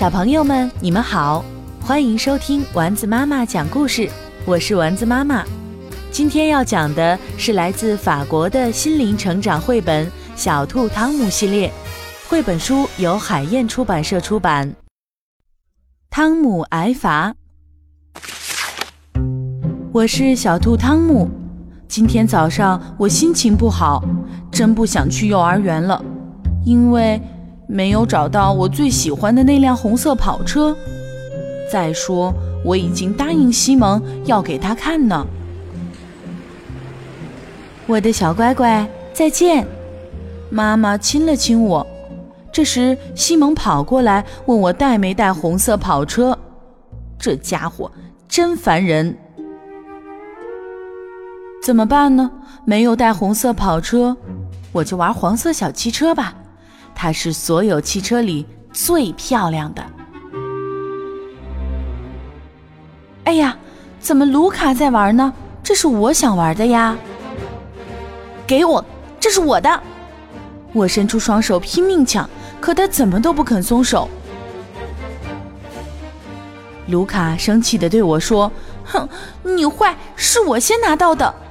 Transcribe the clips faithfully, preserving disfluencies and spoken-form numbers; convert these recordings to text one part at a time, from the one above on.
小朋友们，你们好，欢迎收听丸子妈妈讲故事，我是丸子妈妈。今天要讲的是来自法国的心灵成长绘本《小兔汤姆》系列，绘本书由海燕出版社出版。汤姆挨罚。我是小兔汤姆，今天早上我心情不好，真不想去幼儿园了，因为没有找到我最喜欢的那辆红色跑车。再说，我已经答应西蒙要给他看呢。我的小乖乖，再见。妈妈亲了亲我。这时，西蒙跑过来问我带没带红色跑车。这家伙真烦人。怎么办呢？没有带红色跑车，我就玩黄色小汽车吧。它是所有汽车里最漂亮的。哎呀，怎么卢卡在玩呢？这是我想玩的呀。给我，这是我的。我伸出双手拼命抢，可他怎么都不肯松手。卢卡生气地对我说：哼，你坏，是我先拿到的。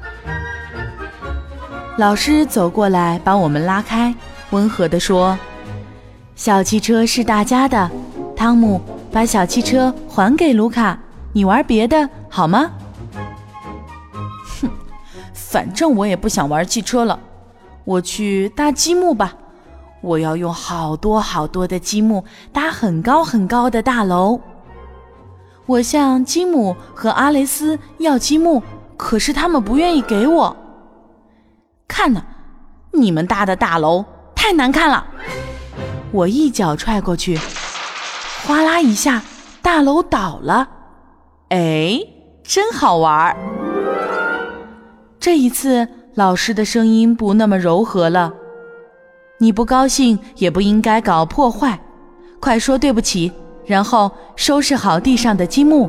老师走过来把我们拉开，温和地说：小汽车是大家的，汤姆，把小汽车还给卢卡，你玩别的好吗？哼，反正我也不想玩汽车了，我去搭积木吧。我要用好多好多的积木搭很高很高的大楼。我向基姆和阿雷斯要积木，可是他们不愿意给我。看呢，你们搭的大楼太难看了。我一脚踹过去，哗啦一下，大楼倒了。哎，真好玩。这一次，老师的声音不那么柔和了。你不高兴也不应该搞破坏，快说对不起，然后收拾好地上的积木。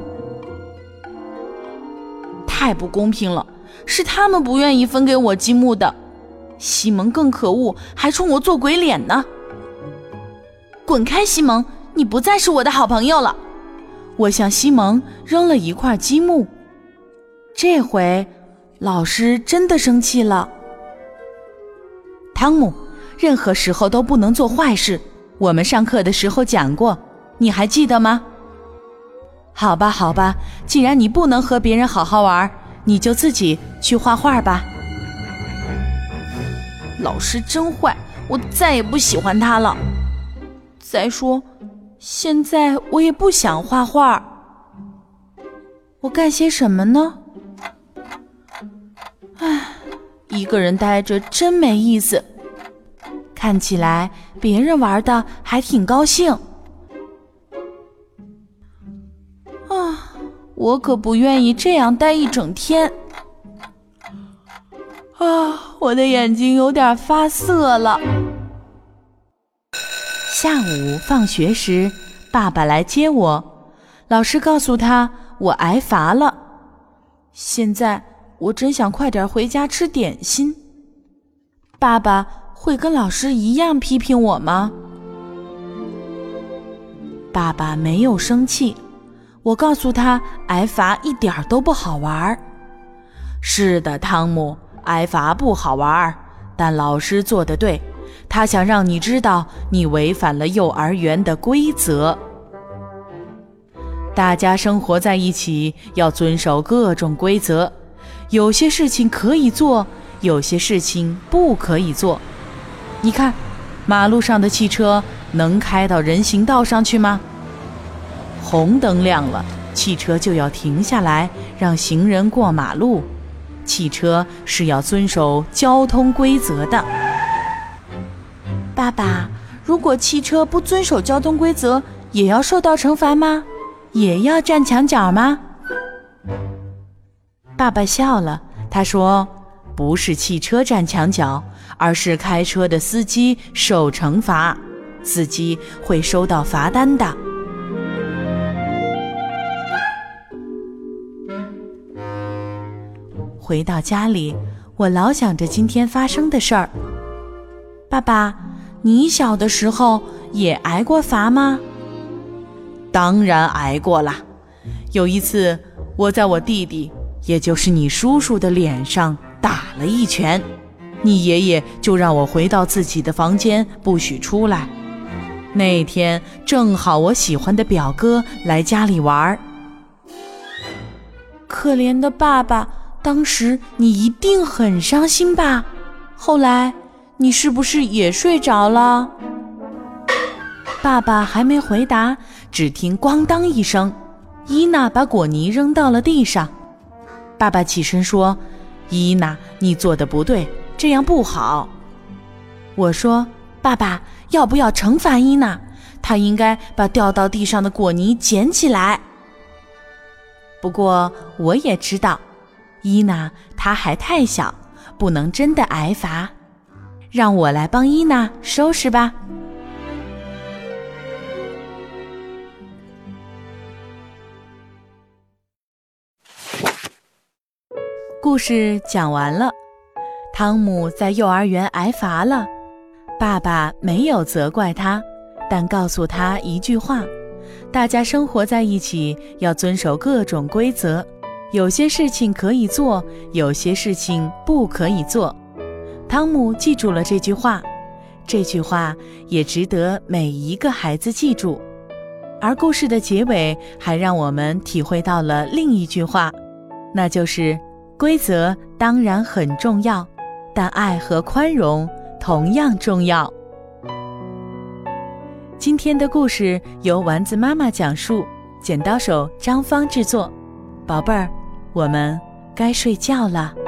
太不公平了，是他们不愿意分给我积木的。西蒙更可恶，还冲我做鬼脸呢。滚开，西蒙，你不再是我的好朋友了。我向西蒙扔了一块积木。这回老师真的生气了。汤姆，任何时候都不能做坏事，我们上课的时候讲过，你还记得吗？好吧好吧，既然你不能和别人好好玩，你就自己去画画吧。老师真坏，我再也不喜欢他了。再说，现在我也不想画画。我干些什么呢？唉，一个人待着真没意思。看起来别人玩的还挺高兴。啊，我可不愿意这样待一整天。啊，我的眼睛有点发涩了。下午放学时，爸爸来接我，老师告诉他我挨罚了。现在我真想快点回家吃点心。爸爸会跟老师一样批评我吗？爸爸没有生气，我告诉他挨罚一点都不好玩。是的，汤姆，挨罚不好玩，但老师做得对，他想让你知道你违反了幼儿园的规则。大家生活在一起，要遵守各种规则，有些事情可以做，有些事情不可以做。你看，马路上的汽车能开到人行道上去吗？红灯亮了，汽车就要停下来，让行人过马路。汽车是要遵守交通规则的。爸爸，如果汽车不遵守交通规则，也要受到惩罚吗？也要站墙角吗？爸爸笑了，他说，不是汽车站墙角，而是开车的司机受惩罚，司机会收到罚单的。回到家里，我老想着今天发生的事儿。爸爸，你小的时候也挨过罚吗？ 当然挨过了。有一次，我在我弟弟，也就是你叔叔的脸上打了一拳，你爷爷就让我回到自己的房间，不许出来。那天正好我喜欢的表哥来家里玩。可怜的爸爸，当时你一定很伤心吧？后来你是不是也睡着了？爸爸还没回答，只听咣当一声，伊娜把果泥扔到了地上。爸爸起身说：伊娜，你做的不对，这样不好。我说：爸爸，要不要惩罚伊娜？她应该把掉到地上的果泥捡起来。不过我也知道，伊娜她还太小，不能真的挨罚。让我来帮伊娜收拾吧。故事讲完了，汤姆在幼儿园挨罚了，爸爸没有责怪他，但告诉他一句话：大家生活在一起，要遵守各种规则，有些事情可以做，有些事情不可以做。汤姆记住了这句话，这句话也值得每一个孩子记住。而故事的结尾还让我们体会到了另一句话，那就是规则当然很重要，但爱和宽容同样重要。今天的故事由丸子妈妈讲述，剪刀手张芳制作。宝贝儿，我们该睡觉了。